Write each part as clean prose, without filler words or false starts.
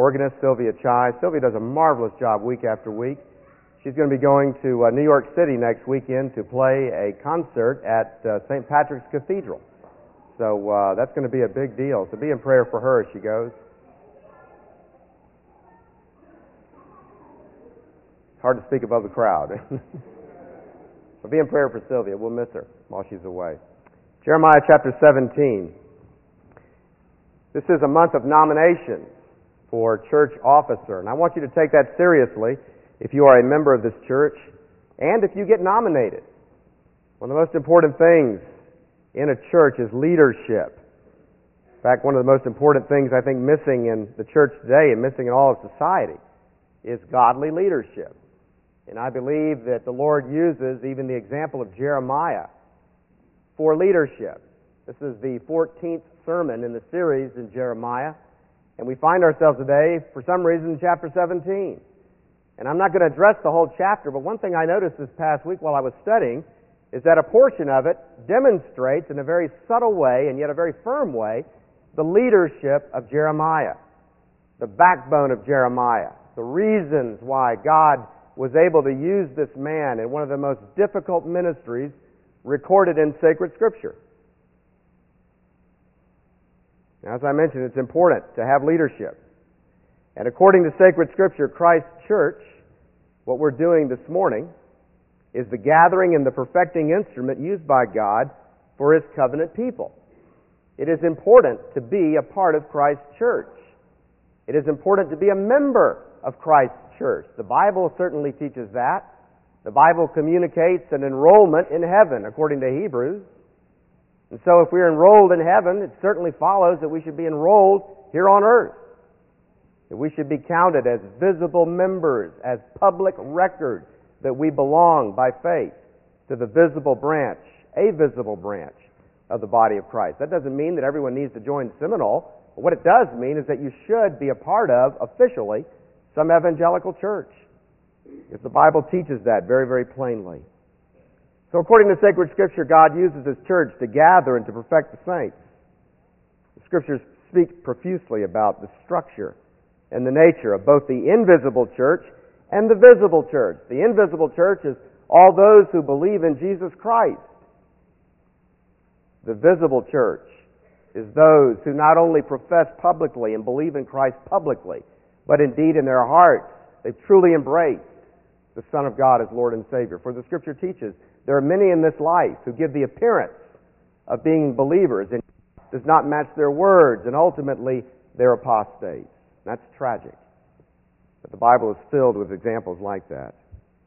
organist, Sylvia Chai. Sylvia does a marvelous job week after week. She's going to be going to New York City next weekend to play a concert at St. Patrick's Cathedral. So that's going to be a big deal. So be in prayer for her as she goes. It's hard to speak above the crowd. But be in prayer for Sylvia. We'll miss her while she's away. Jeremiah chapter 17. This is a month of nominations for church officer, and I want you to take that seriously if you are a member of this church and if you get nominated. One of the most important things in a church is leadership. In fact, one of the most important things I think missing in the church today and missing in all of society is godly leadership. And I believe that the Lord uses even the example of Jeremiah for leadership. This is the 14th sermon in the series in Jeremiah, and we find ourselves today, for some reason, in chapter 17. And I'm not going to address the whole chapter, but one thing I noticed this past week while I was studying is that a portion of it demonstrates in a very subtle way, and yet a very firm way, the leadership of Jeremiah, the backbone of Jeremiah, the reasons why God was able to use this man in one of the most difficult ministries recorded in sacred Scripture. Now, as I mentioned, it's important to have leadership. And according to sacred Scripture, Christ's church, what we're doing this morning, is the gathering and the perfecting instrument used by God for His covenant people. It is important to be a part of Christ's church. It is important to be a member of Christ's church. The Bible certainly teaches that. The Bible communicates an enrollment in heaven, according to Hebrews. And so if we're enrolled in heaven, it certainly follows that we should be enrolled here on earth. That we should be counted as visible members, as public records, that we belong by faith to the visible branch, a visible branch of the body of Christ. That doesn't mean that everyone needs to join Seminole. But what it does mean is that you should be a part of, officially, some evangelical church. If the Bible teaches that very, very plainly. So according to sacred Scripture, God uses His church to gather and to perfect the saints. The Scriptures speak profusely about the structure and the nature of both the invisible church and the visible church. The invisible church is all those who believe in Jesus Christ. The visible church is those who not only profess publicly and believe in Christ publicly, but indeed in their hearts they've truly embraced the Son of God as Lord and Savior. For the Scripture teaches there are many in this life who give the appearance of being believers and does not match their words, and ultimately they're apostates. That's tragic. But the Bible is filled with examples like that.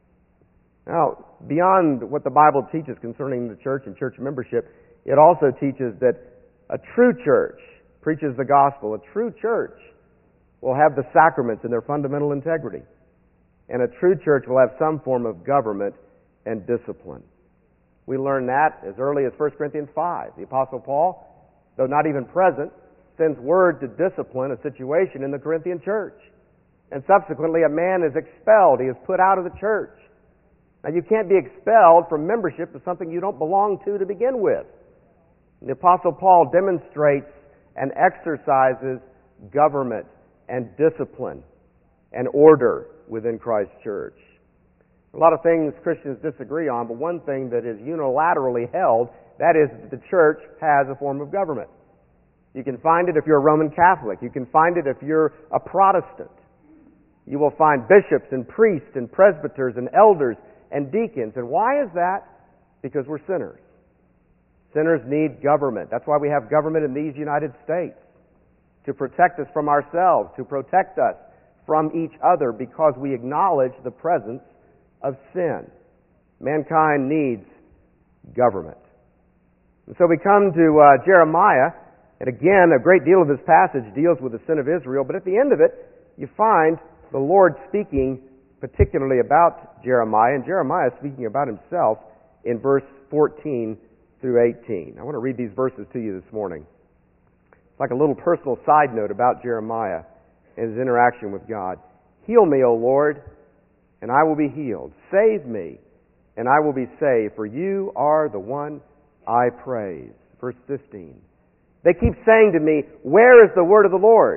Now, beyond what the Bible teaches concerning the church and church membership, it also teaches that a true church preaches the gospel. A true church will have the sacraments in their fundamental integrity. And a true church will have some form of government and discipline. We learn that as early as 1 Corinthians 5. The Apostle Paul, though not even present, sends word to discipline a situation in the Corinthian church. And subsequently a man is expelled. He is put out of the church. Now you can't be expelled from membership of something you don't belong to begin with. The Apostle Paul demonstrates and exercises government and discipline and order within Christ's church. A lot of things Christians disagree on, but one thing that is unilaterally held, that is that the church has a form of government. You can find it if you're a Roman Catholic. You can find it if you're a Protestant. You will find bishops and priests and presbyters and elders and deacons. And why is that? Because we're sinners. Sinners need government. That's why we have government in these United States. To protect us from ourselves, to protect us from each other, because we acknowledge the presence of sin. Mankind needs government. And so we come to Jeremiah, and again, a great deal of this passage deals with the sin of Israel, but at the end of it, you find the Lord speaking particularly about Jeremiah, and Jeremiah speaking about himself in verse 14 through 18. I want to read these verses to you this morning. It's like a little personal side note about Jeremiah and his interaction with God. Heal me, O Lord, and I will be healed. Save me, and I will be saved, for you are the one I praise. Verse 15. They keep saying to me, where is the word of the Lord?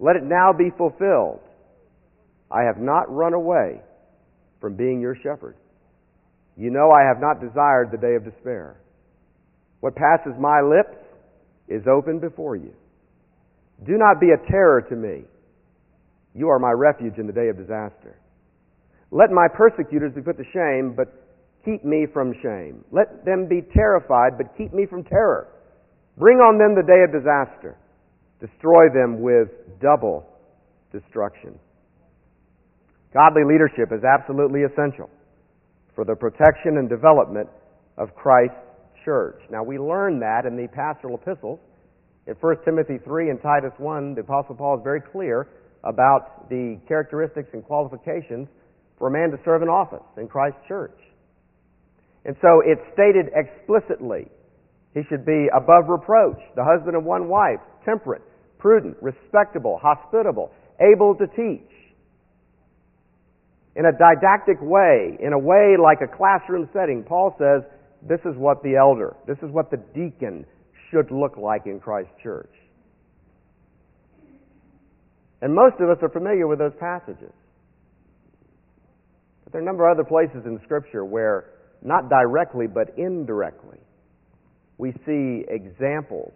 Let it now be fulfilled. I have not run away from being your shepherd. You know I have not desired the day of despair. What passes my lips is open before you. Do not be a terror to me. You are my refuge in the day of disaster. Let my persecutors be put to shame, but keep me from shame. Let them be terrified, but keep me from terror. Bring on them the day of disaster. Destroy them with double destruction. Godly leadership is absolutely essential for the protection and development of Christ's church. Now, we learn that in the pastoral epistles. In 1 Timothy 3 and Titus 1, the Apostle Paul is very clear about the characteristics and qualifications for a man to serve in office in Christ's church. And so it's stated explicitly. He should be above reproach, the husband of one wife, temperate, prudent, respectable, hospitable, able to teach. In a didactic way, in a way like a classroom setting, Paul says, this is what the elder, this is what the deacon should look like in Christ's church. And most of us are familiar with those passages. But there are a number of other places in Scripture where, not directly but indirectly, we see examples,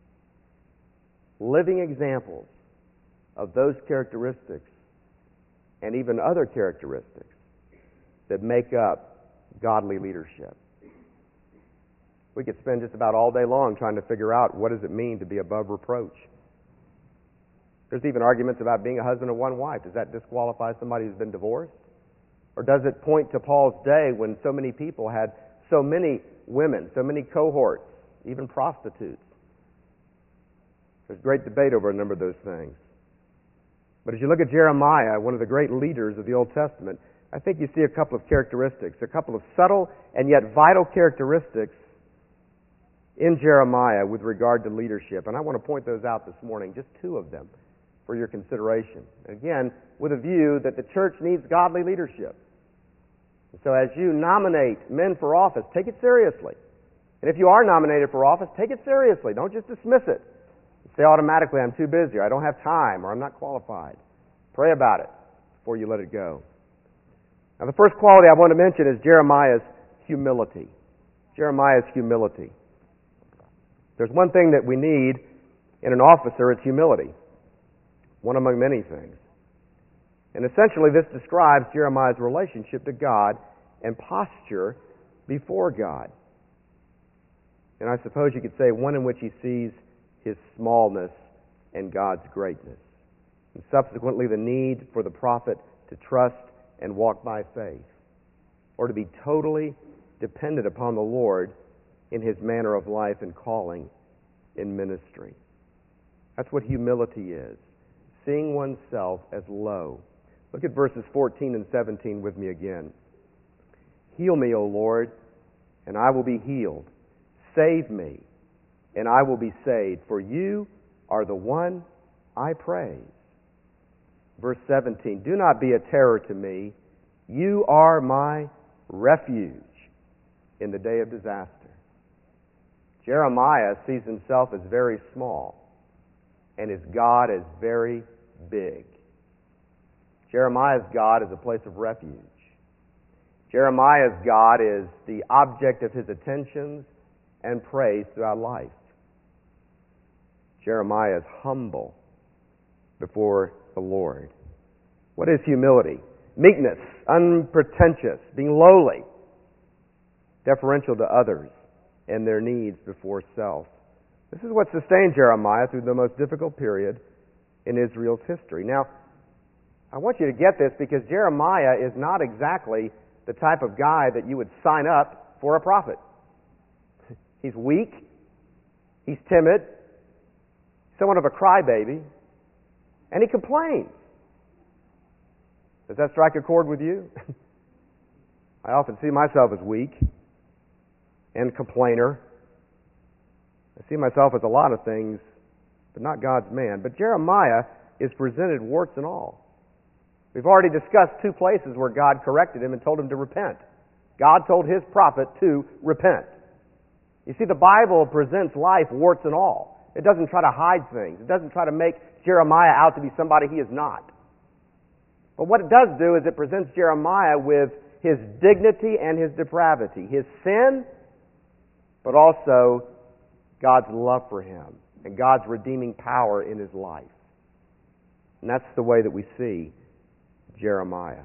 living examples of those characteristics and even other characteristics that make up godly leadership. We could spend just about all day long trying to figure out what does it mean to be above reproach. There's even arguments about being a husband of one wife. Does that disqualify somebody who's been divorced? Or does it point to Paul's day when so many people had so many women, so many cohorts, even prostitutes? There's great debate over a number of those things. But as you look at Jeremiah, one of the great leaders of the Old Testament, I think you see a couple of characteristics, a couple of subtle and yet vital characteristics in Jeremiah with regard to leadership. And I want to point those out this morning, just two of them, for your consideration. Again, with a view that the church needs godly leadership. So as you nominate men for office, take it seriously. And if you are nominated for office, take it seriously. Don't just dismiss it. Say automatically, I'm too busy, or I don't have time, or I'm not qualified. Pray about it before you let it go. Now, the first quality I want to mention is Jeremiah's humility. Jeremiah's humility. There's one thing that we need in an officer, it's humility. One among many things. And essentially this describes Jeremiah's relationship to God and posture before God. And I suppose you could say one in which he sees his smallness and God's greatness. And subsequently the need for the prophet to trust and walk by faith, or to be totally dependent upon the Lord in his manner of life and calling in ministry. That's what humility is. Seeing oneself as low. Look at verses 14 and 17 with me again. Heal me, O Lord, and I will be healed. Save me, and I will be saved, for you are the one I praise. Verse 17, do not be a terror to me. You are my refuge in the day of disaster. Jeremiah sees himself as very small, and his God is very big. Jeremiah's God is a place of refuge. Jeremiah's God is the object of his attentions and praise throughout life. Jeremiah is humble before the Lord. What is humility? Meekness, unpretentious, being lowly, deferential to others and their needs before self. This is what sustained Jeremiah through the most difficult period in Israel's history. Now, I want you to get this because Jeremiah is not exactly the type of guy that you would sign up for a prophet. He's weak. He's timid. Somewhat of a crybaby. And he complains. Does that strike a chord with you? I often see myself as weak and complainer. I see myself as a lot of things, but not God's man. But Jeremiah is presented warts and all. We've already discussed two places where God corrected him and told him to repent. God told his prophet to repent. You see, the Bible presents life warts and all. It doesn't try to hide things. It doesn't try to make Jeremiah out to be somebody he is not. But what it does do is it presents Jeremiah with his dignity and his depravity, his sin, but also God's love for him and God's redeeming power in his life. And that's the way that we see Jeremiah.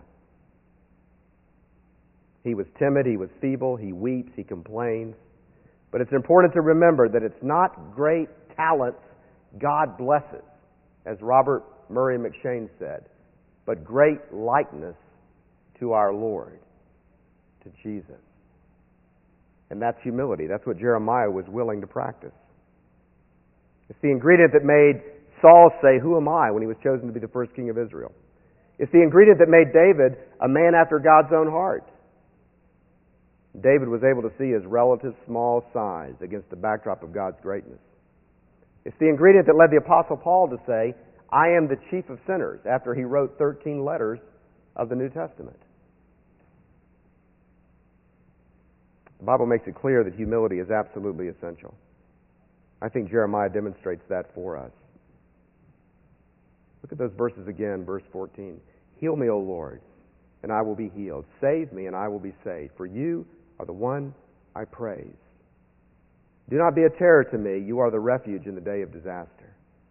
He was timid, he was feeble, he weeps, he complains. But it's important to remember that it's not great talents God blesses, as Robert Murray McCheyne said, but great likeness to our Lord, to Jesus. And that's humility. That's what Jeremiah was willing to practice. It's the ingredient that made Saul say, "Who am I?" when he was chosen to be the first king of Israel. It's the ingredient that made David a man after God's own heart. David was able to see his relative small size against the backdrop of God's greatness. It's the ingredient that led the Apostle Paul to say, "I am the chief of sinners," after he wrote 13 letters of the New Testament. The Bible makes it clear that humility is absolutely essential. I think Jeremiah demonstrates that for us. Look at those verses again, verse 14. "Heal me, O Lord, and I will be healed. Save me, and I will be saved. For you are the one I praise. Do not be a terror to me. You are the refuge in the day of disaster."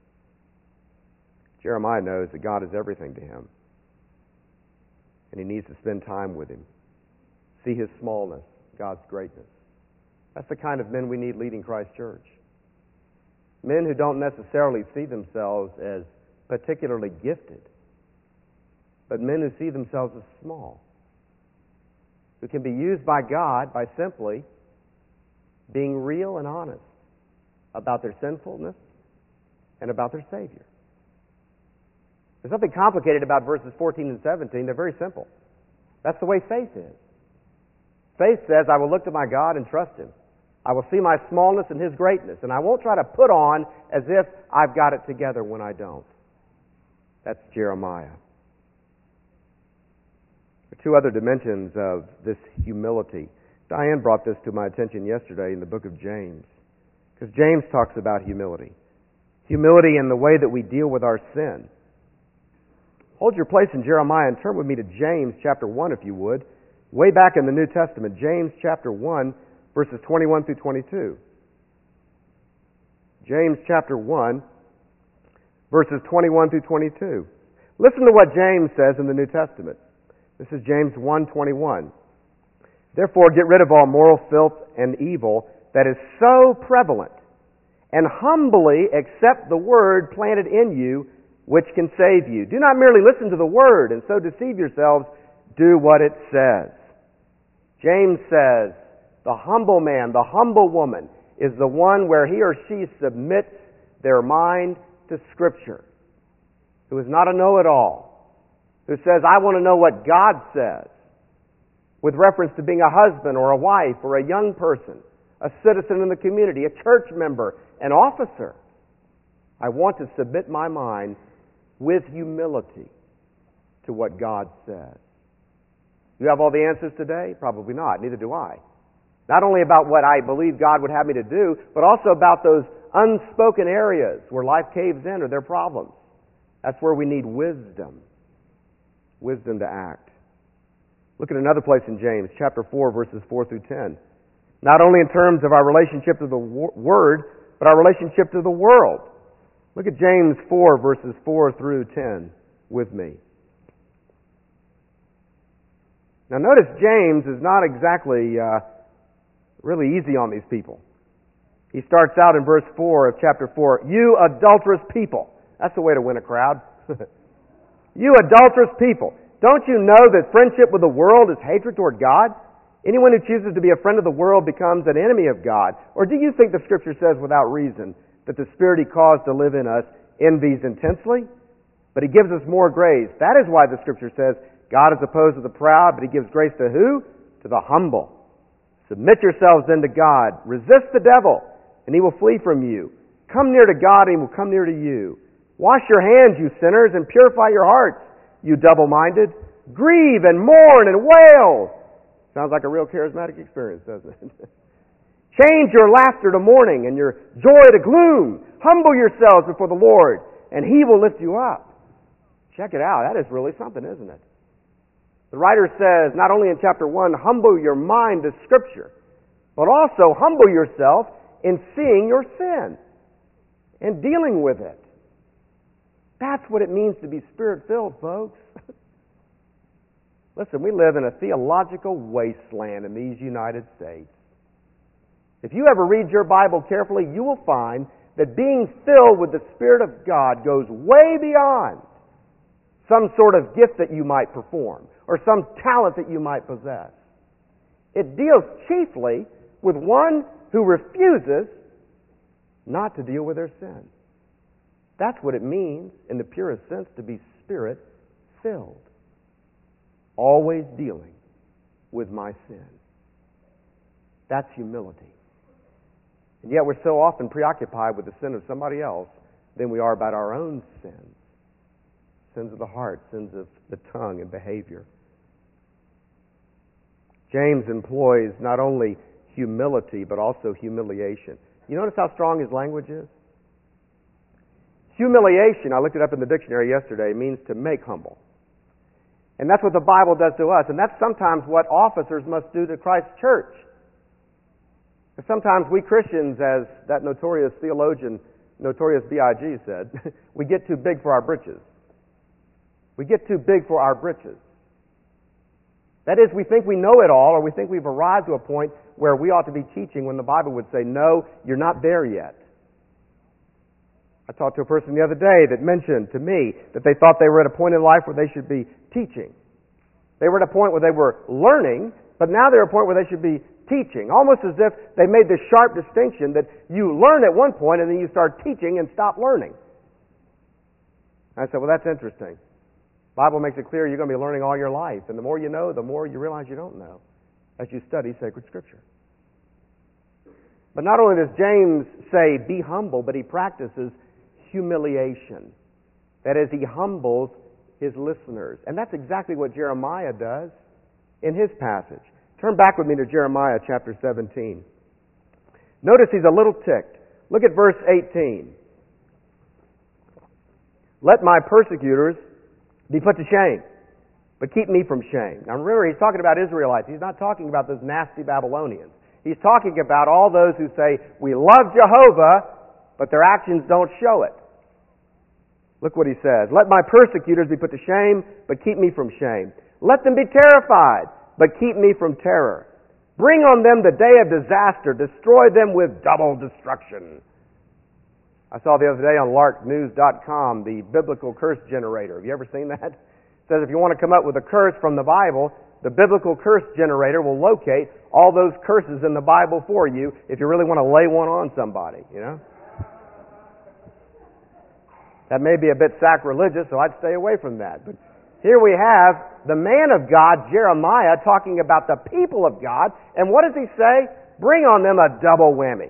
Jeremiah knows that God is everything to him, and he needs to spend time with him. See his smallness, God's greatness. That's the kind of men we need leading Christ Church. Men who don't necessarily see themselves as particularly gifted, but men who see themselves as small, who can be used by God by simply being real and honest about their sinfulness and about their Savior. There's nothing complicated about verses 14 and 17. They're very simple. That's the way faith is. Faith says, I will look to my God and trust Him. I will see my smallness and His greatness, and I won't try to put on as if I've got it together when I don't. That's Jeremiah. There are two other dimensions of this humility. Diane brought this to my attention yesterday in the book of James, because James talks about humility. Humility in the way that we deal with our sin. Hold your place in Jeremiah and turn with me to James chapter 1, if you would. Way back in the New Testament, James chapter 1, verses 21 through 22. James chapter 1, verses 21 through 22. Listen to what James says in the New Testament. This is James 1:21. "Therefore get rid of all moral filth and evil that is so prevalent, and humbly accept the word planted in you, which can save you. Do not merely listen to the word and so deceive yourselves. Do what it says." James says, the humble man, the humble woman, is the one where he or she submits their mind to Scripture, who is not a know-it-all, who says, I want to know what God says, with reference to being a husband or a wife or a young person, a citizen in the community, a church member, an officer. I want to submit my mind with humility to what God says. Do you have all the answers today? Probably not. Neither do I. Not only about what I believe God would have me to do, but also about those unspoken areas where life caves in or there are problems. That's where we need wisdom. Wisdom to act. Look at another place in James, chapter 4, verses 4 through 10. Not only in terms of our relationship to the Word, but our relationship to the world. Look at James 4, verses 4 through 10 with me. Now notice James is not exactly really easy on these people. He starts out in verse 4 of chapter 4, "You adulterous people." That's the way to win a crowd. "You adulterous people. Don't you know that friendship with the world is hatred toward God? Anyone who chooses to be a friend of the world becomes an enemy of God. Or do you think the Scripture says without reason that the Spirit He caused to live in us envies intensely? But He gives us more grace. That is why the Scripture says, God is opposed to the proud, but He gives grace to who? To the humble. Submit yourselves then to God. Resist the devil, and he will flee from you. Come near to God, and He will come near to you. Wash your hands, you sinners, and purify your hearts, you double-minded. Grieve and mourn and wail." Sounds like a real charismatic experience, doesn't it? "Change your laughter to mourning and your joy to gloom. Humble yourselves before the Lord, and He will lift you up. Check it out. That is really something, isn't it? The writer says, not only in chapter 1, humble your mind to Scripture, but also humble yourself in seeing your sin and dealing with it. That's what it means to be Spirit-filled, folks. Listen, we live in a theological wasteland in these United States. If you ever read your Bible carefully, you will find that being filled with the Spirit of God goes way beyond some sort of gift that you might perform or some talent that you might possess. It deals chiefly with one who refuses not to deal with their sin. That's what it means, in the purest sense, to be Spirit-filled. Always dealing with my sin. That's humility. And yet we're so often preoccupied with the sin of somebody else than we are about our own sins. Sins of the heart, sins of the tongue and behavior. James employs not only humility, but also humiliation. You notice how strong his language is? Humiliation, I looked it up in the dictionary yesterday, means to make humble. And that's what the Bible does to us. And that's sometimes what officers must do to Christ's church. Sometimes we Christians, as that notorious theologian, Notorious B.I.G. said, we get too big for our britches. We get too big for our britches. That is, we think we know it all, or we think we've arrived to a point where we ought to be teaching when the Bible would say, no, you're not there yet. I talked to a person the other day that mentioned to me that they thought they were at a point in life where they should be teaching. They were at a point where they were learning, but now they're at a point where they should be teaching. Almost as if they made this sharp distinction that you learn at one point and then you start teaching and stop learning. I said, well, that's interesting. The Bible makes it clear you're going to be learning all your life. And the more you know, the more you realize you don't know as you study sacred Scripture. But not only does James say, be humble, but he practices humiliation. That is, he humbles his listeners. And that's exactly what Jeremiah does in his passage. Turn back with me to Jeremiah chapter 17. Notice he's a little ticked. Look at verse 18. Let my persecutors be put to shame, but keep me from shame. Now remember, he's talking about Israelites. He's not talking about those nasty Babylonians. He's talking about all those who say, we love Jehovah, but their actions don't show it. Look what he says. Let my persecutors be put to shame, but keep me from shame. Let them be terrified, but keep me from terror. Bring on them the day of disaster. Destroy them with double destruction. I saw the other day on larknews.com the biblical curse generator. Have you ever seen that? It says if you want to come up with a curse from the Bible, the biblical curse generator will locate all those curses in the Bible for you if you really want to lay one on somebody, you know? That may be a bit sacrilegious, so I'd stay away from that. But here we have the man of God, Jeremiah, talking about the people of God. And what does he say? Bring on them a double whammy.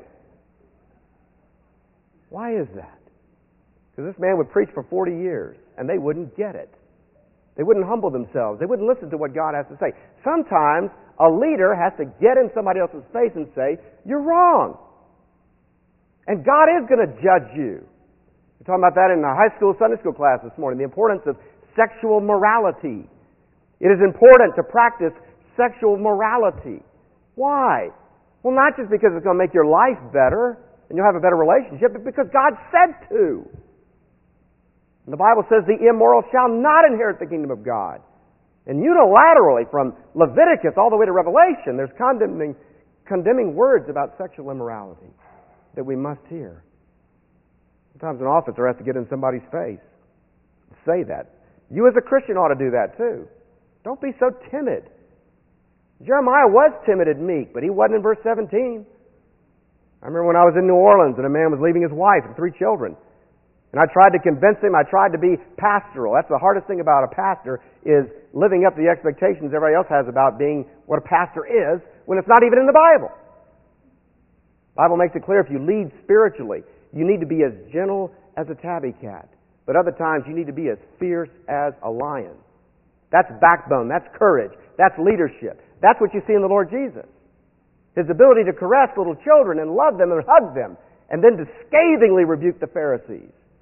Why is that? Because this man would preach for 40 years, and they wouldn't get it. They wouldn't humble themselves. They wouldn't listen to what God has to say. Sometimes a leader has to get in somebody else's face and say, you're wrong. And God is going to judge you. We're talking about that in a high school Sunday school class this morning, the importance of sexual morality. It is important to practice sexual morality. Why? Well, not just because it's going to make your life better and you'll have a better relationship, but because God said to. And the Bible says the immoral shall not inherit the kingdom of God. And unilaterally, from Leviticus all the way to Revelation, there's condemning words about sexual immorality that we must hear. Sometimes an officer has to get in somebody's face and say that. You as a Christian ought to do that too. Don't be so timid. Jeremiah was timid and meek, but he wasn't in verse 17. I remember when I was in New Orleans and a man was leaving his wife and 3 children. And I tried to convince him, I tried to be pastoral. That's the hardest thing about a pastor, is living up to the expectations everybody else has about being what a pastor is when it's not even in the Bible. The Bible makes it clear if you lead spiritually, you need to be as gentle as a tabby cat. But other times you need to be as fierce as a lion. That's backbone, that's courage, that's leadership. That's what you see in the Lord Jesus. His ability to caress little children and love them and hug them, and then to scathingly rebuke the Pharisees.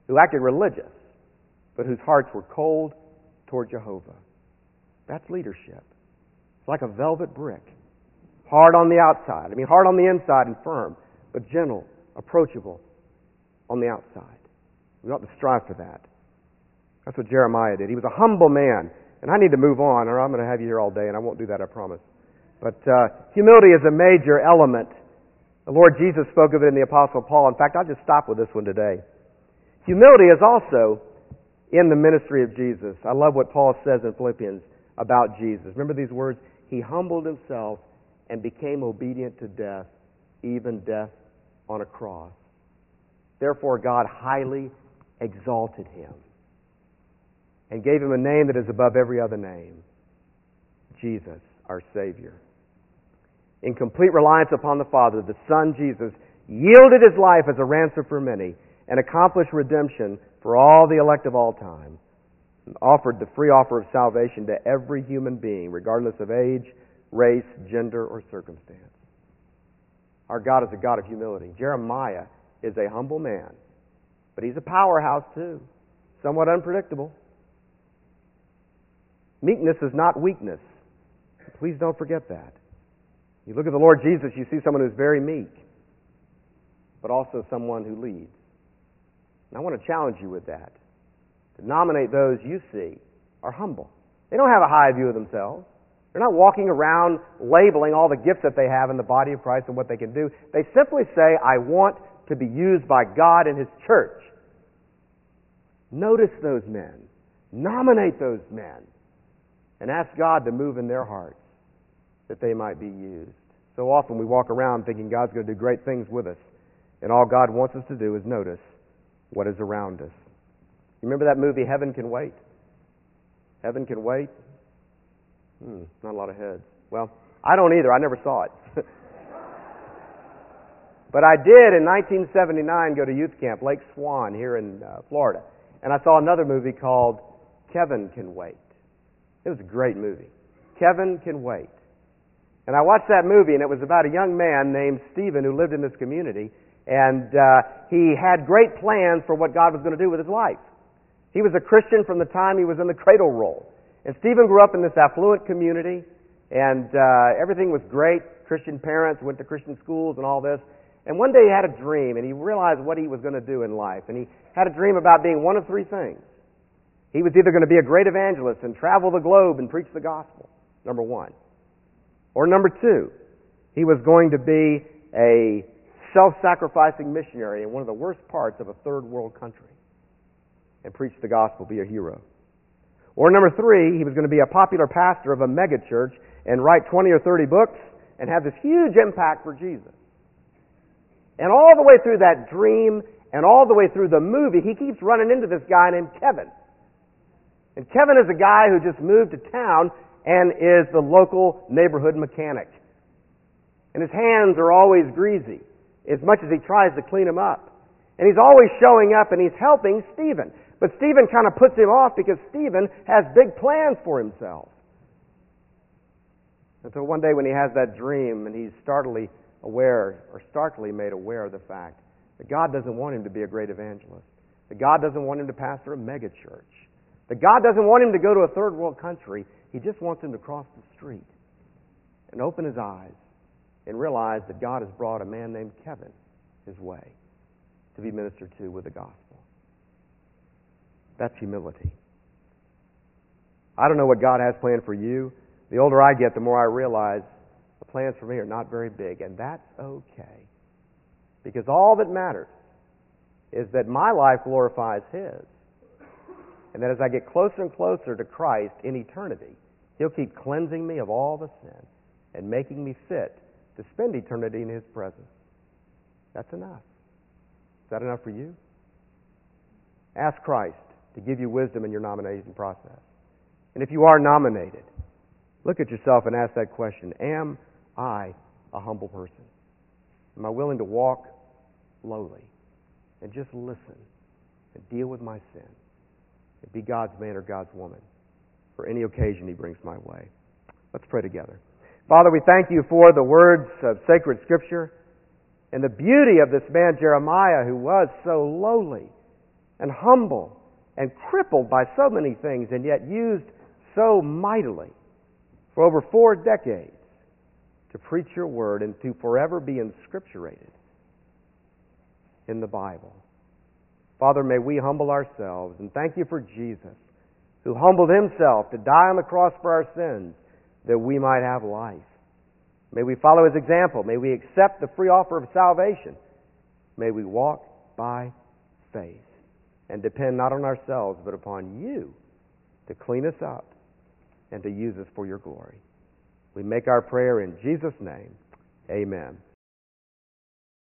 who acted religious, but whose hearts were cold toward Jehovah. That's leadership. It's like a velvet brick. Hard on the outside. Hard on the inside and firm, but gentle, approachable on the outside. We ought to strive for that. That's what Jeremiah did. He was a humble man. And I need to move on, or I'm going to have you here all day, and I won't do that, I promise. But humility is a major element. The Lord Jesus spoke of it in the Apostle Paul. In fact, I'll just stop with this one today. Humility is also in the ministry of Jesus. I love what Paul says in Philippians about Jesus. Remember these words? He humbled himself and became obedient to death, even death on a cross. Therefore, God highly exalted him and gave him a name that is above every other name, Jesus, our Savior. In complete reliance upon the Father, the Son, Jesus, yielded his life as a ransom for many and accomplished redemption for all the elect of all time, and offered the free offer of salvation to every human being, regardless of age, race, gender, or circumstance. Our God is a God of humility. Jeremiah is a humble man, but he's a powerhouse too, somewhat unpredictable. Meekness is not weakness. Please don't forget that. You look at the Lord Jesus, you see someone who's very meek, but also someone who leads. And I want to challenge you with that. To nominate those you see are humble. They don't have a high view of themselves. They're not walking around labeling all the gifts that they have in the body of Christ and what they can do. They simply say, I want to be used by God and His church. Notice those men. Nominate those men. And ask God to move in their hearts that they might be used. So often we walk around thinking God's going to do great things with us. And all God wants us to do is notice what is around us. You remember that movie, Heaven Can Wait? Heaven Can Wait? Not a lot of heads. Well, I don't either. I never saw it. But I did in 1979 go to youth camp, Lake Swan here in Florida. And I saw another movie called Kevin Can Wait. It was a great movie. Kevin Can Wait. And I watched that movie, and it was about a young man named Stephen who lived in this community, and he had great plans for what God was going to do with his life. He was a Christian from the time he was in the cradle roll. And Stephen grew up in this affluent community, and everything was great. Christian parents, went to Christian schools and all this. And one day he had a dream, and he realized what he was going to do in life. And he had a dream about being one of three things. He was either going to be a great evangelist and travel the globe and preach the gospel, number one. Or number two, he was going to be a self-sacrificing missionary in one of the worst parts of a third world country and preach the gospel, be a hero. Or number three, he was going to be a popular pastor of a mega church and write 20 or 30 books and have this huge impact for Jesus. And all the way through that dream and all the way through the movie, he keeps running into this guy named Kevin. And Kevin is a guy who just moved to town and is the local neighborhood mechanic. And his hands are always greasy, as much as he tries to clean them up. And he's always showing up and he's helping Stephen. But Stephen kind of puts him off because Stephen has big plans for himself. Until one day when he has that dream and he's starkly made aware of the fact that God doesn't want him to be a great evangelist. That God doesn't want him to pastor a mega church. That God doesn't want him to go to a third world country. He just wants him to cross the street and open his eyes and realize that God has brought a man named Kevin his way to be ministered to with the gospel. That's humility. I don't know what God has planned for you. The older I get, the more I realize the plans for me are not very big, and that's okay. Because all that matters is that my life glorifies His. And that as I get closer and closer to Christ in eternity, He'll keep cleansing me of all the sin and making me fit to spend eternity in His presence. That's enough. Is that enough for you? Ask Christ to give you wisdom in your nomination process. And if you are nominated, look at yourself and ask that question. Am I a humble person? Am I willing to walk lowly and just listen and deal with my sin and be God's man or God's woman for any occasion He brings my way? Let's pray together. Father, we thank You for the words of sacred Scripture and the beauty of this man Jeremiah who was so lowly and humble and crippled by so many things, and yet used so mightily for over 4 decades to preach your word and to forever be inscripturated in the Bible. Father, may we humble ourselves, and thank you for Jesus, who humbled himself to die on the cross for our sins that we might have life. May we follow his example. May we accept the free offer of salvation. May we walk by faith and depend not on ourselves but upon you to clean us up and to use us for your glory. We make our prayer in Jesus' name. Amen.